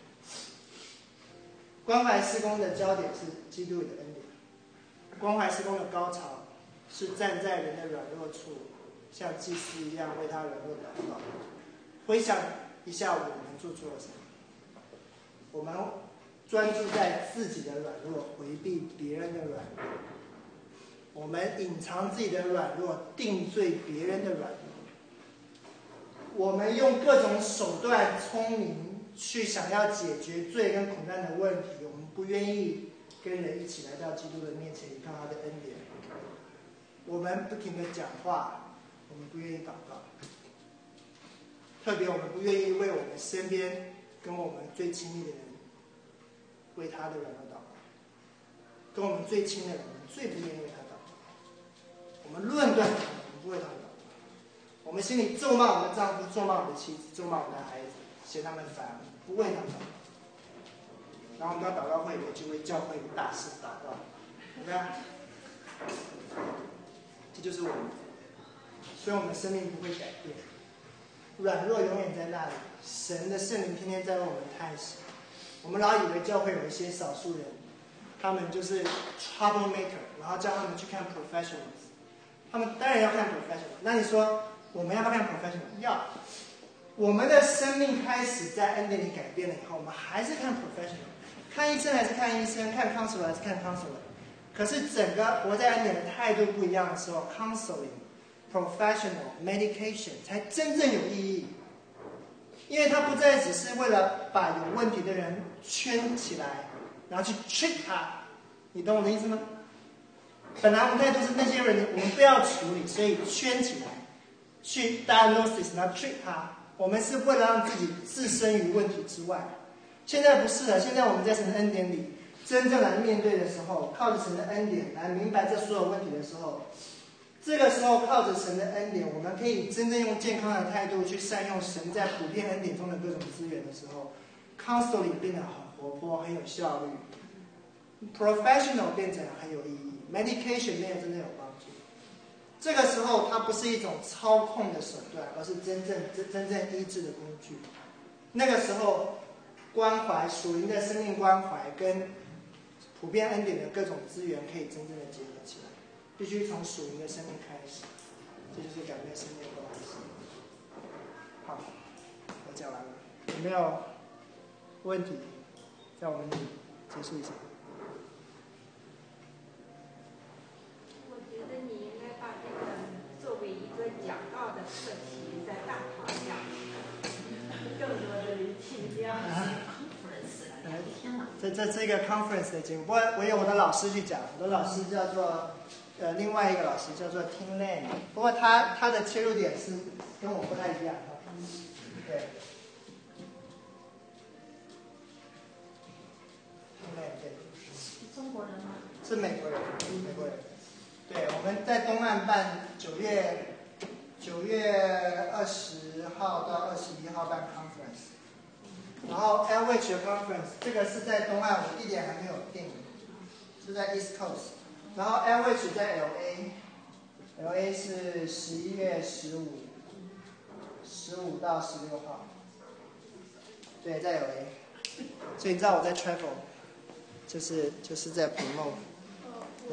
关怀事工的焦点是基督里的恩典，关怀事工的高潮是站在人的软弱处，像祭司一样为他软弱祷告。回想一下我们做错了什么？我们专注在自己的软弱，回避别人的软弱；我们隐藏自己的软弱，定罪别人的软弱。我们用各种手段聪明去想要解决罪跟苦难的问题，我们不愿意跟人一起来到基督的面前，依靠他的恩典。我们不停地讲话，我们不愿意祷告。特别我们不愿意为我们身边跟我们最亲密的人，为他的软弱祷告。跟我们最亲的人，我们最不愿意为他祷告。我们论断他，我们不为他祷告。我们心里咒骂我们的丈夫，咒骂我们的妻子，咒骂我们的孩子，嫌他们烦，不为他祷告。然后我们到祷告会里面就为教会大事祷告，对不对？这就是我们，所以我们的生命不会改变，软弱永远在那里。神的圣灵天天在为我们叹息， 我们老以为教会有一些少数人，他们就是 troublemaker， 然后叫他们去看 professionals， 他们当然要看 professional。那你说我们要不要看 professional？ 要。我们的生命开始在恩典里改变了以后，我们还是看 professional， 看医生还是看医生，看 counselor 还是看 counselor。可是整个活在恩典的态度不一样的时候 ，counseling、professional、medication 才真正有意义。因为它不再只是为了把有问题的人圈起来，然后去 treat 他，你懂我的意思吗？本来我们态度是那些人，我们不要处理，所以圈起来，去 diagnosis， 然后 treat 他。我们是为了让自己置身于问题之外。现在不是了，现在我们在神的恩典里，真正来面对的时候，靠着神的恩典来明白这所有问题的时候，这个时候靠着神的恩典，我们可以真正用健康的态度去善用神在普遍恩典中的各种资源的时候 ，counseling 变得很活泼，很有效率 ，professional 变成很有意义 ，medication 没有真正有帮助。这个时候，它不是一种操控的手段，而是真正真真正医治的工具。那个时候，关怀属灵的生命关怀跟普遍恩典的各种资源可以真正的结合起来。必须从属灵的生命开始，这就是改变生命的关系。好，我讲完了，有没有问题？在我们结束一下。 我觉得你应该把这个作为一个讲道的课题，在大堂讲，更多的人听这样的 conference。天哪！ 这这这个 conference 的节目，不过我有我的老师去讲，我的老师叫做。呃，另外一个老师叫做 Tim Lane， 不过他他的切入点是跟我不太一样哈。对 ，Tim Lane 对。 中国人吗？ 是美国人，美国人。对，我们在东岸办九月九月二十号到二十一号办 conference， 然后 L H 的 conference 这个是在东岸，我地点还没有定，是在 East Coast。然后 L H 在 L A，L A 是十一月十五，十五到十六号。对，在 L A。所以你知道我在 travel， 就是就是在 promote。对。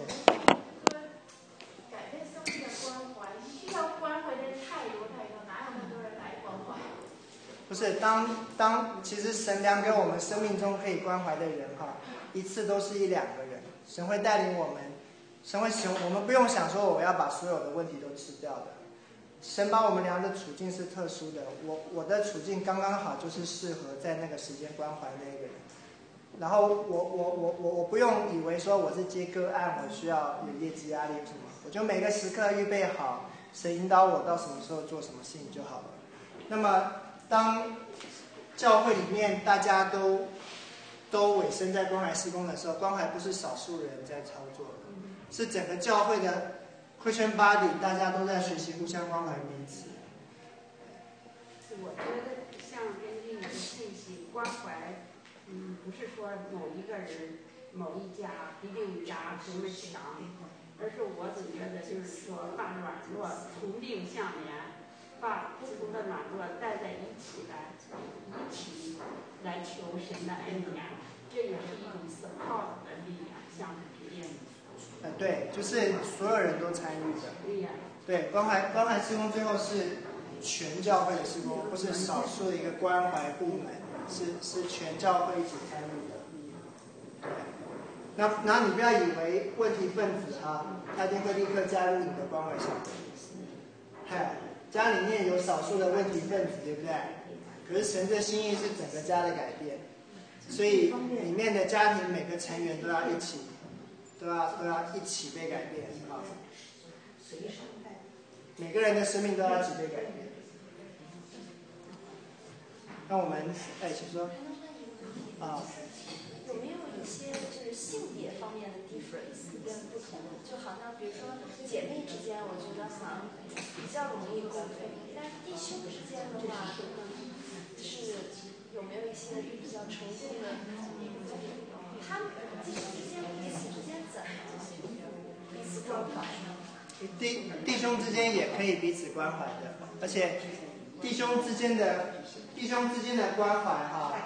改变生命的关怀，需要关怀的太多太多，哪有那么多人来关怀？ 不是，当当其实神量给我们生命中可以关怀的人哈，一次都是一两个人，神会带领我们。神会使用我们，不用想说我要把所有的问题都吃掉的。神把我们俩的处境是特殊的，我我的处境刚刚好，就是适合在那个时间关怀那个人。然后我我我我我不用以为说我是接个案，我需要有业绩压力什么，我就每个时刻预备好，神引导我到什么时候做什么事情就好了。那么当教会里面大家都都委身在关怀事工的时候，关怀不是少数人在操作的。是整个教会的 Christian body， 大家都在学习互相关怀彼此。 我觉得像根据你的信息，关怀，嗯，不是说某一个人、某一家一定家多么强，而是我总觉得就是说把软弱同病相怜，把不同的软弱带在一起来，一起来求神的恩典，这也是一种 support 的力量，像是这样。 呃，对，就是所有人都参与的。 对呀。 对，关怀关怀事工最后是全教会的事工，不是少数的一个关怀部门，是是全教会一起参与的。对。那那你不要以为问题分子啊，他一定会立刻加入你的关怀小组。嗨，家里面有少数的问题分子，对不对？可是神的心意是整个家的改变，所以里面的家庭每个成员都要一起。都要都要一起被改变啊！每个人的生命都要一起被改变。那我们哎，请说。啊。 有没有一些就是性别方面的 difference 跟不同？就好像比如说姐妹之间，我觉得好像比较容易沟通，但是弟兄之间的话，是有没有一些比较成功的？他们弟兄之间彼此之间怎么彼此关怀呢？ 弟弟兄之间也可以彼此关怀的，而且弟兄之间的弟兄之间的关怀哈，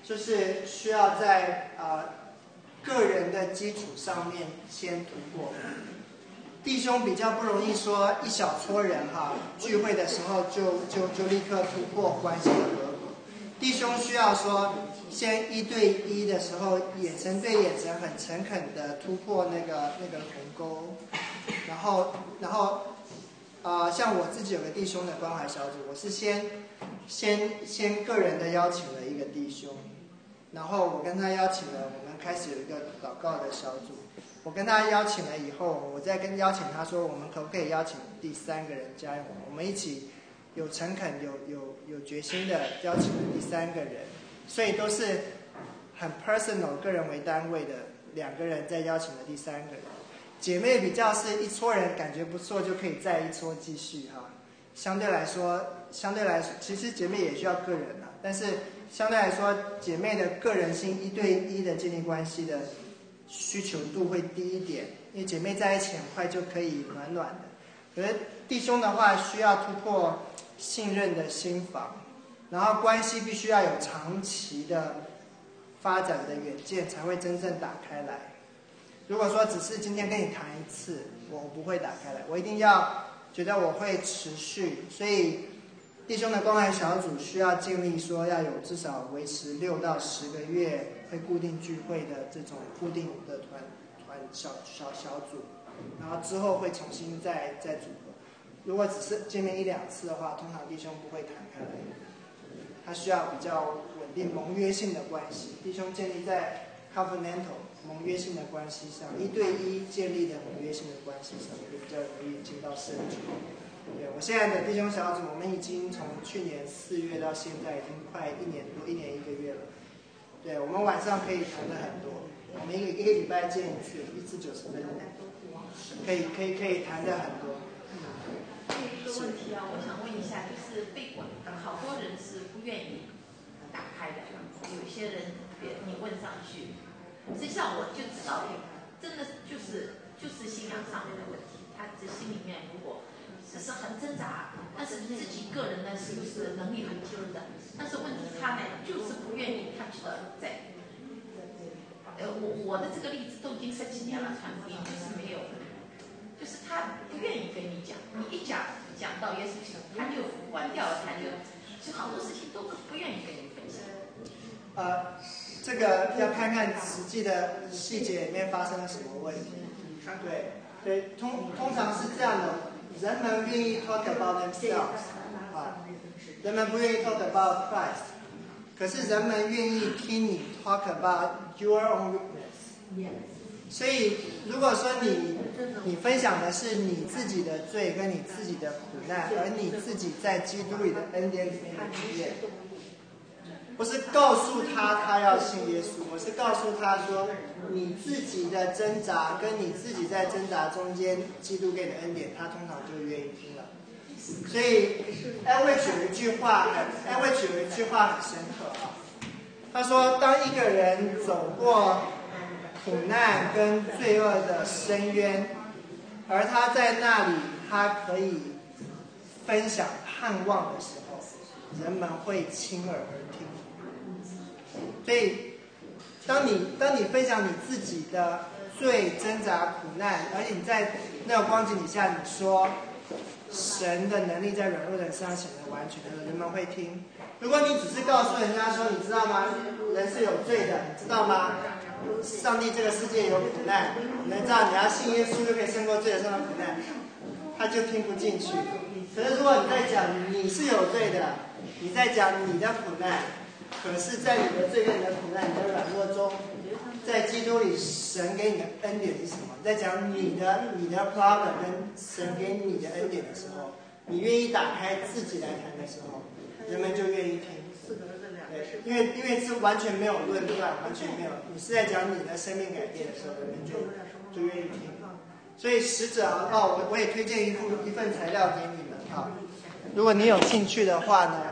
就是需要在呃个人的基础上面先突破。弟兄比较不容易说一小撮人哈聚会的时候就就就立刻突破关系的隔阂。弟兄需要说先一对一的时候，眼神对眼神，很诚恳的突破那个那个鸿沟，然后然后呃，像我自己有个弟兄的关怀小组，我是先先先个人的邀请了一个弟兄，然后我跟他邀请了，我们开始有一个祷告的小组。我跟他邀请了以后，我再跟邀请他说，我们可不可以邀请第三个人加入我们？我们一起有诚恳、有有有决心的邀请了第三个人，所以都是很 personal 个人为单位的两个人再邀请了第三个人。姐妹比较是一撮人感觉不错就可以再一撮继续哈。相对来说，相对来说，其实姐妹也需要个人啊，但是相对来说，姐妹的个人性一对一的建立关系的需求度会低一点，因为姐妹在一起很快就可以暖暖的。可是弟兄的话，需要突破信任的心防，然后关系必须要有长期的发展的远见，才会真正打开来。如果说只是今天跟你谈一次，我不会打开来，我一定要觉得我会持续。所以弟兄的关怀小组需要建立说要有至少维持六到十个月会固定聚会的这种固定的团团小小小组，然后之后会重新再再组合。如果只是见面一两次的话，通常弟兄不会谈开来，他需要比较稳定盟约性的关系。弟兄建立在 covenantal 盟约性的关系上，一对一建立的盟约性的关系上，就比较容易进到圣主。对，我现在的弟兄小组，我们已经从去年四月到现在已经快一年多，一年一个月了。对，我们晚上可以谈的很多，我们一个一个礼拜见一次，一次九十分钟，可以可以可以谈的很多。 还有一个问题啊，我想问一下，就是被管，好多人是不愿意打开的，有一些人你问上去，实际上我就知道，真的就是就是信仰上面的问题，他这心里面如果只是很挣扎，但是自己个人呢是不是能力很强的，但是问题他呢就是不愿意，他觉得在，呃我我的这个例子都已经十几年了，传福音就是没有。就是他不愿意跟你讲，你一讲讲到耶稣基督，他就关掉了，他就就好多事情都不愿意跟你分享。 呃，这个要看看实际的细节里面发生了什么问题。对对，通通常是这样的，人们愿意 talk about themselves 啊，人们不愿意 talk about Christ， 可是人们愿意听你 talk about your own weakness。所以，如果说你你分享的是你自己的罪跟你自己的苦难，而你自己在基督里的恩典里面的经验，不是告诉他他要信耶稣，我是告诉他说，你自己的挣扎跟你自己在挣扎中间，基督给你的恩典，他通常就愿意听了。所以 Elwich 有一句话很 Elwich 有一句话很深刻啊，他说，当一个人走过苦难跟罪恶的深渊，而他在那里，他可以分享盼望的时候，人们会亲耳而听。所以，当你当你分享你自己的罪、挣扎、苦难，而且你在那个光景底下，你说神的能力在软弱人身上显得完全的，人们会听。如果你只是告诉人家说，你知道吗？人是有罪的，你知道吗？上帝这个世界有苦难，你们知道你要信耶稣就可以胜过罪的上的苦难，他就听不进去。可是如果你在讲你是有罪的，你在讲你的苦难，可是在你的罪跟你的苦难、你的软弱中，在基督里神给你的恩典是什么？在讲你的你的 problem 跟神给你的恩典的时候，你愿意打开自己来谈的时候，人们就愿意听。对，因为因为是完全没有论断，完全没有，你是在讲你的生命改变的时候，人们就就愿意听。所以使者啊，哦，我我也推荐一副一份材料给你们啊，如果你有兴趣的话呢，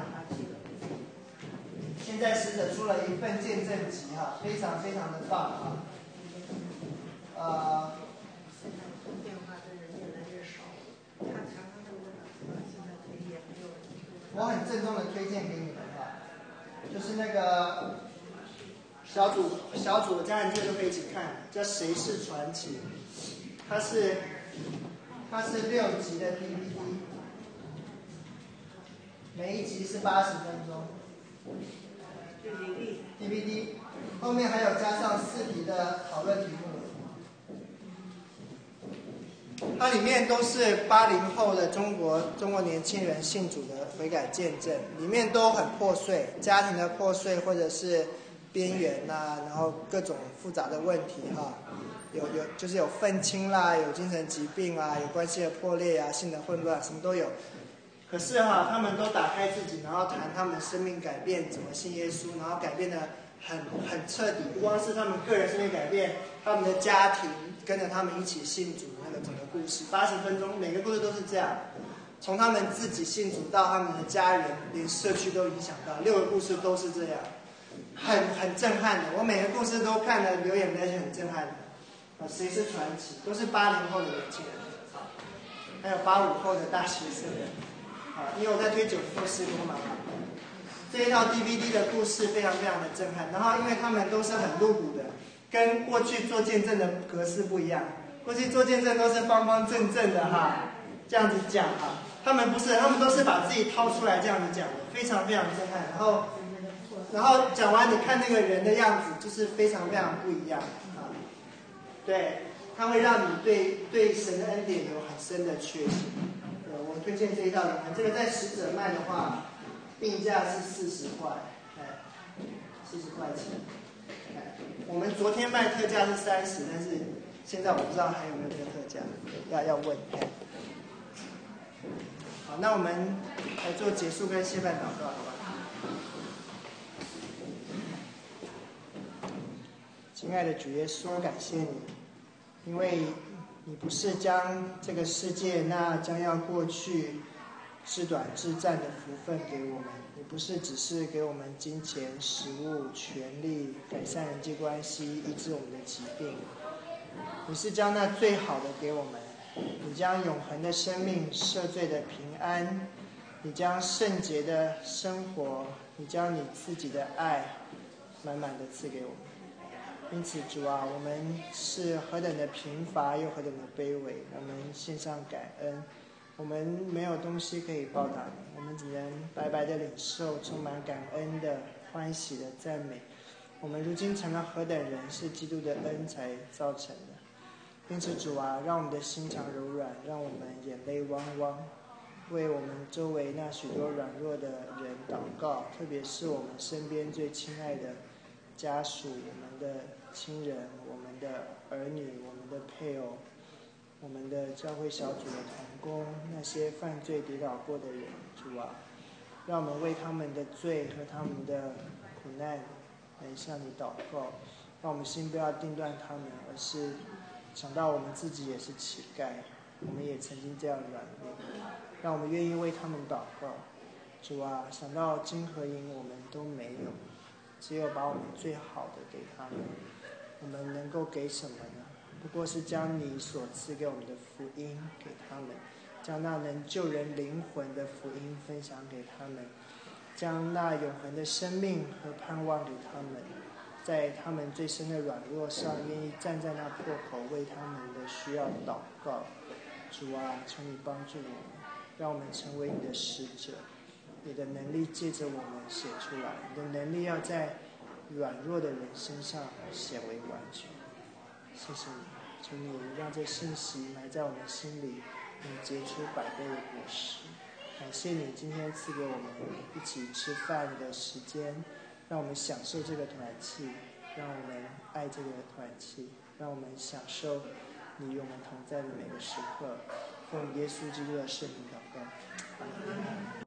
现在使者出了一份见证集哈、啊，非常非常的棒啊，呃。我很郑重的推荐给你们哈，就是那个小组小组的家人这都可以一起看，叫《谁是传奇》，它是它是六集的 D V D， 每一集是八十分钟。D V D 后面还有加上四题的讨论题目，它里面都是八零后的中国中国年轻人信主的悔改见证，里面都很破碎，家庭的破碎或者是边缘呐，然后各种复杂的问题哈，有有就是有愤青啦，有精神疾病啊，有关系的破裂啊，性的混乱，什么都有。可是哈，他们都打开自己，然后谈他们生命改变，怎么信耶稣，然后改变的很很彻底。不光是他们个人生命改变，他们的家庭跟着他们一起信主，那个整个故事，八十分钟，每个故事都是这样。从他们自己信主到他们的家人，连社区都影响到，六个故事都是这样，很很震撼的。我每个故事都看了流眼泪，是很震撼的。啊，谁是传奇？都是八零后的年轻人，还有八五后的大学生。啊，因为我在推九福施工嘛，这一套 D V D 的故事非常非常的震撼。然后，因为他们都是很露骨的，跟过去做见证的格式不一样。过去做见证都是方方正正的哈，这样子讲哈。他们不是，他们都是把自己掏出来这样子讲的，非常非常震撼。然后，然后讲完你看那个人的样子，就是非常非常不一样啊。对，它会让你对对神的恩典有很深的确信。我推荐这一套，这个在十者卖的话，定价是四十块，哎，四十块钱。哎，我们昨天卖特价是三十，但是现在我不知道还有没有这个特价，要要问。哎，好，那我们来做结束跟谢饭祷告，好吧？亲爱的主耶稣，感谢你，因为你不是将这个世界那将要过去至短至暂的福分给我们，你不是只是给我们金钱、食物、权利，改善人际关系，医治我们的疾病，你是将那最好的给我们，你将永恒的生命、赦罪的平安，你将圣洁的生活，你将你自己的爱满满的赐给我们。因此主啊，我们是何等的贫乏又何等的卑微，我们献上感恩。我们没有东西可以报答你，我们只能白白的领受充满感恩的欢喜的赞美。我们如今成了何等人，是基督的恩才造成的。因此主啊，让我们的心肠柔软，让我们眼泪汪汪，为我们周围那许多软弱的人祷告，特别是我们身边最亲爱的家属，我们的亲人，我们的儿女，我们的配偶，我们的教会小组的同工，那些犯罪跌倒过的人，主啊，让我们为他们的罪和他们的苦难来向你祷告，让我们心不要定断他们，而是想到我们自己也是乞丐，我们也曾经这样软弱，让我们愿意为他们祷告。主啊，想到金和银我们都没有，只有把我们最好的给他们，我们能够给什么呢？不过是将你所赐给我们的福音给他们，将那能救人灵魂的福音分享给他们，将那永恒的生命和盼望给他们，在他们最深的软弱上愿意站在那破口为他们的需要祷告。主啊，求你帮助我们，让我们成为你的使者，你的能力借着我们写出来，你的能力要在软弱的人身上显为完全。谢谢你，求你让这信息埋在我们心里，能结出百倍的果实。感谢你今天赐给我们一起吃饭的时间，让我们享受这个团契，让我们爱这个团契，让我们享受你与我们同在的每个时刻。奉耶稣基督的圣名祷告，阿们。